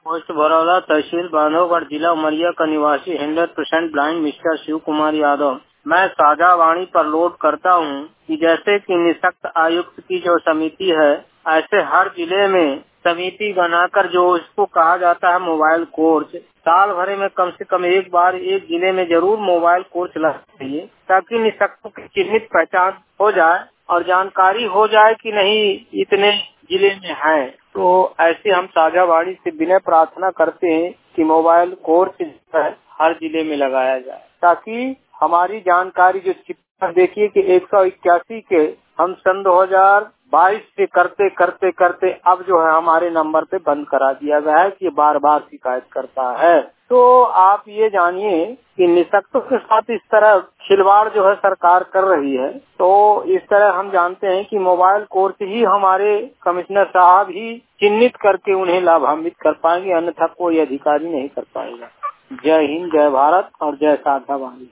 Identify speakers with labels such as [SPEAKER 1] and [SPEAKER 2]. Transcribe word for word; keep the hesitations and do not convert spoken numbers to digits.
[SPEAKER 1] Post भरौला, तहसील बांधवगढ़, जिला उमरिया का निवासी hundred percent blind mister Shiv Kumar Yadav. मैं साझा वाणी पर लोड करता हूं कि जैसे कि निःशक्त आयुक्त की जो समिति है, ऐसे हर जिले में समिति बनाकर जो इसको कहा जाता है मोबाइल कोर्स, साल भरे में कम से कम एक बार एक जिले में जरूर मोबाइल कोर्स लगना चाहिए, ताकि निःशक्तों की चिन्हित पहचान हो जाए और जानकारी हो जाए कि नहीं इतने जिले में है। तो ऐसे हम साझावाड़ी से विनय प्रार्थना करते हैं कि मोबाइल कोर्स हर जिले में लगाया जाए, ताकि हमारी जानकारी जो देखिए कि एक सौ इक्यासी के हम सन दो हजार बाईस से करते करते करते अब जो है हमारे नंबर पे बंद करा दिया गया है कि ये बार बार शिकायत करता है। तो आप ये जानिए कि निःशक्तों के साथ इस तरह खिलवाड़ जो है सरकार कर रही है। तो इस तरह हम जानते हैं कि मोबाइल कोर्स ही हमारे कमिश्नर साहब ही चिन्हित करके उन्हें लाभान्वित कर पाएंगे, अन्यथा कोई अधिकारी नहीं कर पाएगा। जय हिंद, जय भारत और जय साझावाणी।